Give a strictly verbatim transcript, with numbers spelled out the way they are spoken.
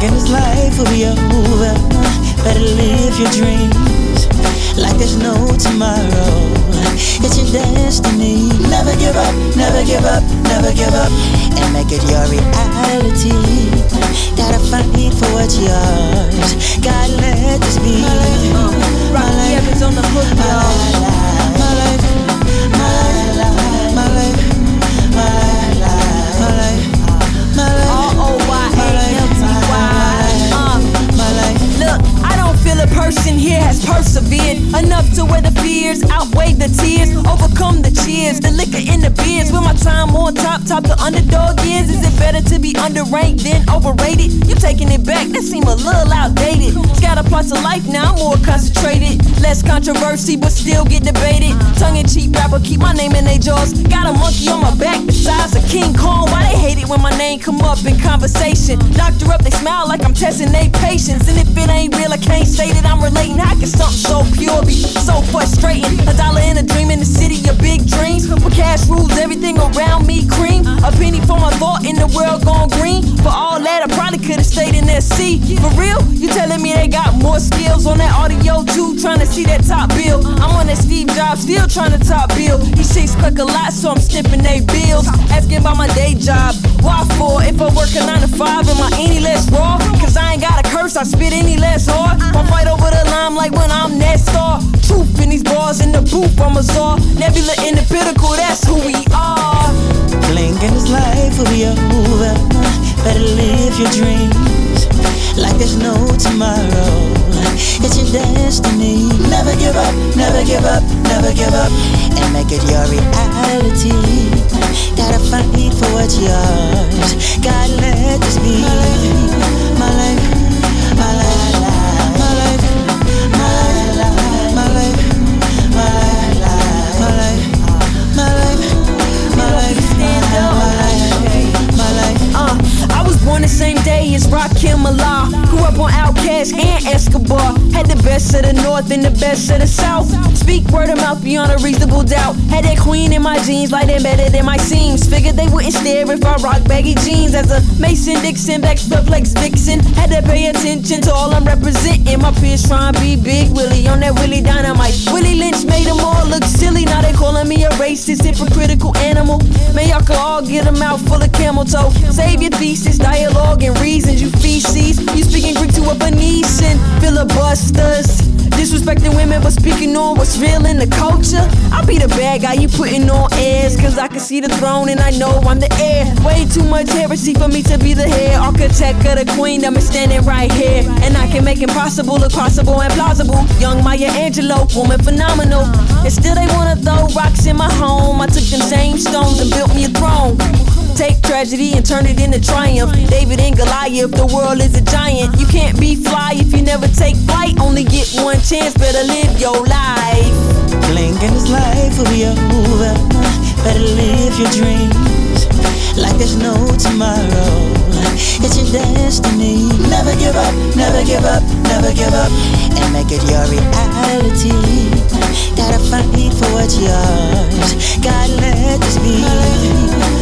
Thinking this life will be over. Better live your dreams like there's no tomorrow. It's your destiny. Never give up, never give up, never give up, and make it your reality. Gotta fight for what's yours. God, let this be my life. Uh, my life. Evans on the hook, my y'all. life, my life, my life, my life, my life, my life, my life. R O Y A L T Y. Uh, my life. Look, I don't feel a person here has persevered enough to where the fears outweigh the tears, overcome the cheers, the liquor in the beers. With my time on top, top the underdog is. Is it better to be underranked than overrated? You taking it back, that seem a little outdated. Scatter parts of life now, I'm more concentrated. Less controversy, but still get debated. Tongue-in-cheek rapper, keep my name in their jaws. Got a monkey on my back the size of King Kong. Why they hate it when my name come up in conversation? Doctor up, they smile like I'm testing their patience. And if it ain't real, I can't state it, I'm relating. How can something so pure be so frustrating? A dollar and a dream in the city of big dreams. Where cash rules everything around me, cream. A penny for my thought in the world gone green. For all that, I probably could've stayed in that sea. For real? You telling me they got more skills on that audio too? Trying to see that top bill. I'm on that Steve Jobs, still trying to top bill. These chicks click a lot, so I'm snipping they bills. Asking about my day job. Why for? If I work a nine to five, am I any less raw? Cause I ain't got a curse, I spit any less hard. Won't fight over the line like when I'm that star. Truth in these bars in the booth, I'm a czar. Nebula in the pinnacle, that's who we are. Blinking this life will be over. Better live your dreams like there's no tomorrow. It's your destiny. Never give up, never give up, never give up, and make it your reality. Gotta fight for what's yours. God, let this be my life, my life, my life, my life, my life, my life, my life, my life, my life, my life, Stand up. my life. Uh, I was born the same day as Rakim Allah. Grew up on Outkast and Escobar. Had the best of the North and the best of the South. Speak word of mouth beyond a reasonable doubt. Had that queen in my jeans, like embedded in my seams. Figured they wouldn't stare if I rock baggy jeans. As a Mason Dixon, Bex Perplex Vixen. Had to pay attention to all I'm representing. My peers trying to be Big Willie on that Willie Dynamite. Willie Lynch made them all look silly. Now they calling me a racist, hypocritical animal. Man, y'all can all get a mouth full of camel toe. Save your thesis, dialogue and reasons. You feces, you speaking Greek to a Phoenician. Filibusters, disrespecting women but speaking on what's real in the culture. I'll be the bad guy you putting on airs, cause I can see the throne and I know I'm the heir. Way too much heresy for me to be the head architect of the queendom is standing right here. And I can make impossible look possible and plausible. Young Maya Angelou, woman phenomenal. And still they wanna throw rocks in my home. I took them same stones and built me a throne. Take tragedy and turn it into triumph. David and Goliath, the world is a giant. You can't be fly if you never take flight. Only get one chance, better live your life. Blinking this life will be over. Better live your dreams like there's no tomorrow. It's your destiny. Never give up, never give up, never give up, and make it your reality. Gotta fight for what's yours. God, let this be my life,